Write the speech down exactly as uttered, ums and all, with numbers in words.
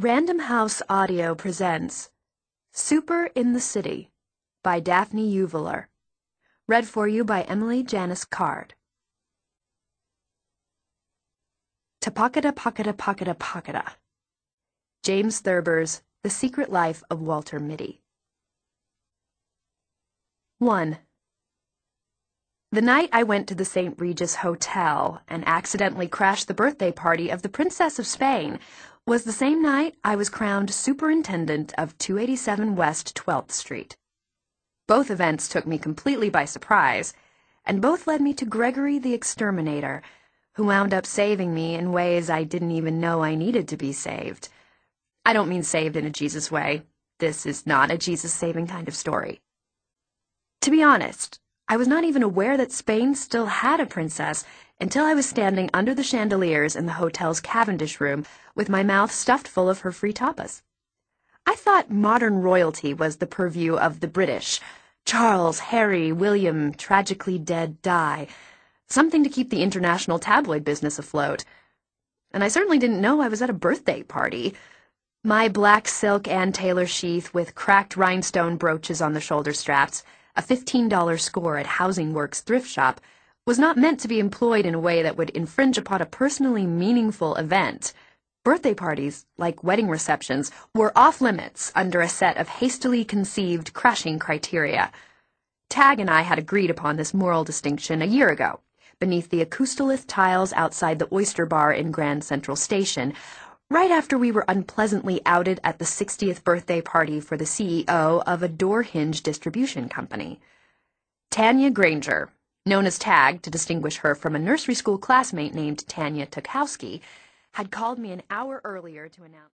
Random House Audio presents Super in the City by Daphne Uveler. Read for you by Emily Janice Card. Tapakada Pakada Pakada Pakada. James Thurber's The Secret Life of Walter Mitty. one. The night I went to the Saint Regis Hotel and accidentally crashed the birthday party of the Princess of Spain was the same night I was crowned superintendent of two eighty-seven West twelfth Street. Both events took me completely by surprise, and both led me to Gregory the Exterminator, who wound up saving me in ways I didn't even know I needed to be saved. I don't mean saved in a Jesus way. This is not a Jesus-saving kind of story. To be honest, I was not even aware that Spain still had a princess until I was standing under the chandeliers in the hotel's Cavendish room with my mouth stuffed full of her free tapas. I thought modern royalty was the purview of the British. Charles, Harry, William, tragically dead, die. Something to keep the international tabloid business afloat. And I certainly didn't know I was at a birthday party. My black silk Ann Taylor sheath with cracked rhinestone brooches on the shoulder straps, a fifteen dollar score at Housing Works thrift shop, was not meant to be employed in a way that would infringe upon a personally meaningful event. Birthday parties, like wedding receptions, were off-limits under a set of hastily conceived crashing criteria. Tag and I had agreed upon this moral distinction a year ago, beneath the acoustolith tiles outside the Oyster Bar in Grand Central Station, right after we were unpleasantly outed at the sixtieth birthday party for the C E O of a door hinge distribution company. Tanya Granger, known as Tag to distinguish her from a nursery school classmate named Tanya Tukowski, had called me an hour earlier to announce